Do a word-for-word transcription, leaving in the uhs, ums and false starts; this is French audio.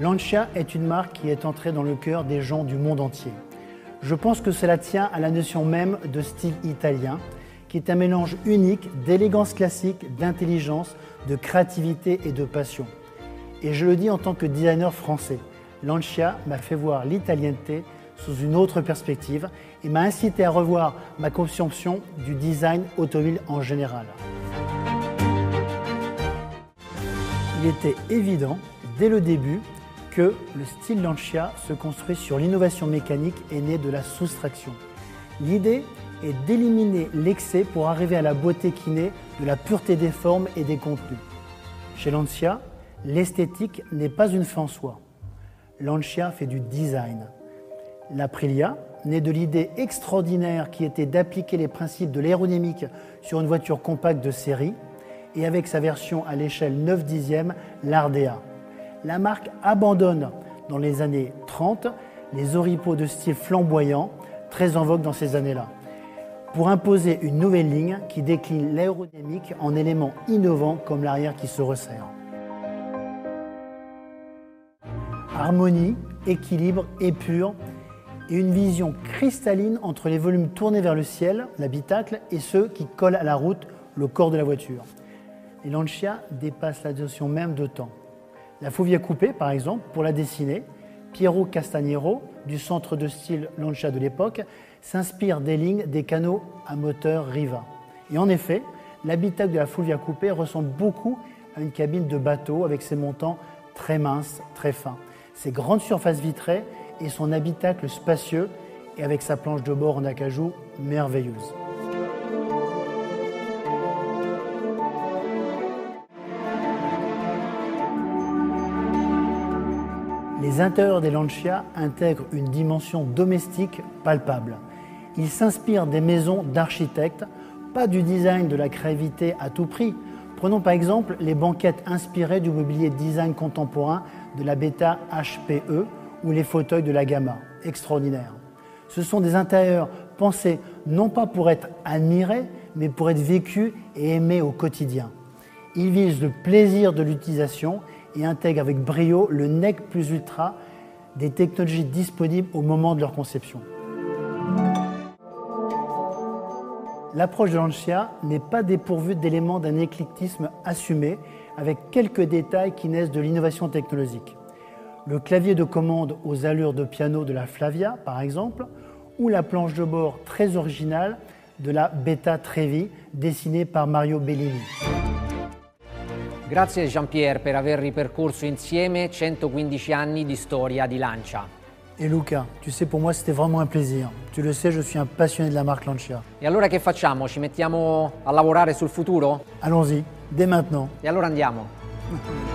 Lancia est une marque qui est entrée dans le cœur des gens du monde entier. Je pense que cela tient à la notion même de style italien, qui est un mélange unique d'élégance classique, d'intelligence, de créativité et de passion. Et je le dis en tant que designer français, Lancia m'a fait voir l'italienneté sous une autre perspective et m'a incité à revoir ma conception du design automobile en général. Il était évident, dès le début, que le style Lancia se construit sur l'innovation mécanique et née de la soustraction. L'idée est d'éliminer l'excès pour arriver à la beauté qui naît de la pureté des formes et des contenus. Chez Lancia, l'esthétique n'est pas une fin en soi. Lancia fait du design. L'Aprilia naît de l'idée extraordinaire qui était d'appliquer les principes de l'aérodynamique sur une voiture compacte de série et avec sa version à l'échelle neuf dixièmes, l'Ardea. La marque abandonne dans les années trente les oripeaux de style flamboyant, très en vogue dans ces années-là, pour imposer une nouvelle ligne qui décline l'aérodynamique en éléments innovants comme l'arrière qui se resserre. Harmonie, équilibre, épure et une vision cristalline entre les volumes tournés vers le ciel, l'habitacle, et ceux qui collent à la route, le corps de la voiture. Les Lancia dépassent la notion même de temps. La Fulvia Coupé, par exemple, pour la dessiner, Piero Castagnero, du centre de style Lancia de l'époque, s'inspire des lignes des canaux à moteur Riva. Et en effet, l'habitacle de la Fulvia Coupé ressemble beaucoup à une cabine de bateau avec ses montants très minces, très fins, ses grandes surfaces vitrées et son habitacle spacieux et avec sa planche de bord en acajou merveilleuse. Les intérieurs des Lancia intègrent une dimension domestique palpable. Ils s'inspirent des maisons d'architectes, pas du design de la créativité à tout prix. Prenons par exemple les banquettes inspirées du mobilier design contemporain de la Beta H P E ou les fauteuils de la Gamma, extraordinaires. Ce sont des intérieurs pensés non pas pour être admirés, mais pour être vécus et aimés au quotidien. Ils visent le plaisir de l'utilisation et intègrent avec brio le nec plus ultra des technologies disponibles au moment de leur conception. L'approche de Lancia n'est pas dépourvue d'éléments d'un éclectisme assumé, avec quelques détails qui naissent de l'innovation technologique. Le clavier de commande aux allures de piano de la Flavia, par exemple, ou la planche de bord très originale de la Beta Trevi, dessinée par Mario Bellini. Grazie Jean-Pierre per aver ripercorso insieme centoquindici anni di storia di Lancia. Et Luca, tu sais, pour moi c'était vraiment un plaisir. Tu le sais, je suis un passionné de la marque Lancia. E allora che facciamo? Ci mettiamo a lavorare sul futuro? Allons-y, dès maintenant. E allora andiamo.